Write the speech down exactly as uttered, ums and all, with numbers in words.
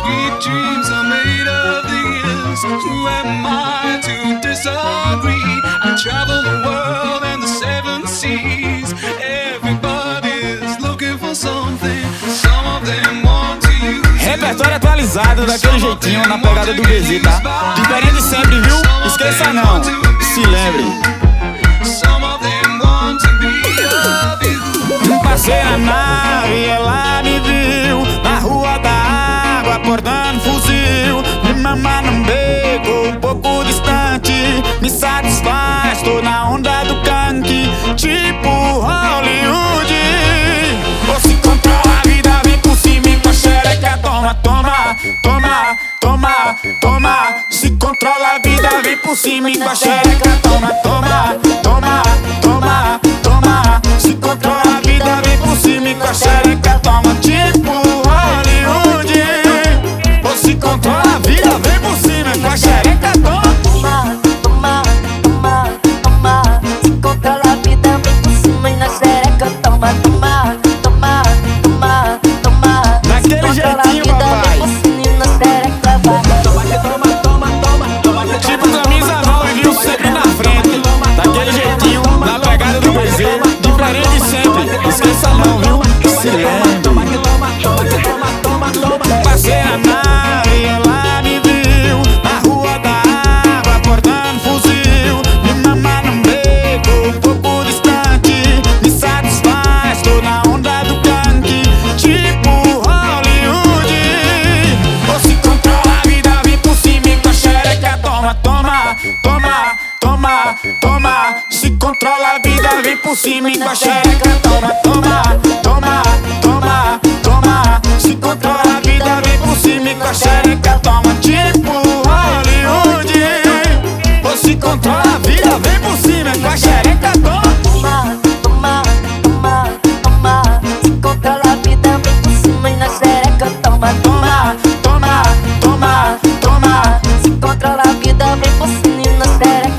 Sweet dreams are made of these. Who am I to disagree? I travel the world and the seven seas. Everybody's looking for something. Some of them want to use. Repertório atualizado, daquele jeitinho, na pegada do B Z, tá? Diferente sempre, viu? Esqueça não, se lembre. Some of them want to be of you. Passei na nave, ela me viu na rua da água, portando fuzil. Me mamar num beco, um pouco distante. Me satisfaz, tô na onda do canque, tipo Hollywood. Ou se controla a vida, vem por cima e com a xereca. Toma, toma, toma, toma, toma. Se controla a vida, vem por cima e com a xereca. Toma, toma, toma, toma, toma. Se controla a vida, vem por cima e com a xereca. Toma, tipo Hollywood. Ou se controla a vida, vem por cima e com a xereca. Toma, Toma, toma, toma, toma. Se controla a vida, vem por cima e na xereca. Toma, toma, toma, toma, toma. daquele jeitinho, papai. Tipo camisa nova, viu? Sempre na frente. Daquele jeitinho, na pegada do B Z. Diferente sempre, esqueça não, viu? Se lembre. Passei a nave, ela me viu na rua da água, portando fuzil. Me mamar num beco, um pouco distante. Me satisfaz, tô na onda do canque, tipo Hollywood. Ou se controla a vida, vem por cima e com a xereca. Toma, toma, toma, toma, toma. Se controla a vida, vem por cima e com a xereca. Toma, toma, toma, toma, toma. Se controla a vida, vem por cima e com a xereca. Toma, tipo Hollywood. Ou se controla a vida, vem por cima e com a xereca. Toma. Toma, toma, toma, toma. Se controla a vida, vem por cima e na xereca. Toma, toma, Toma, toma, toma, toma. se controla a vida, vem por cima e na xereca.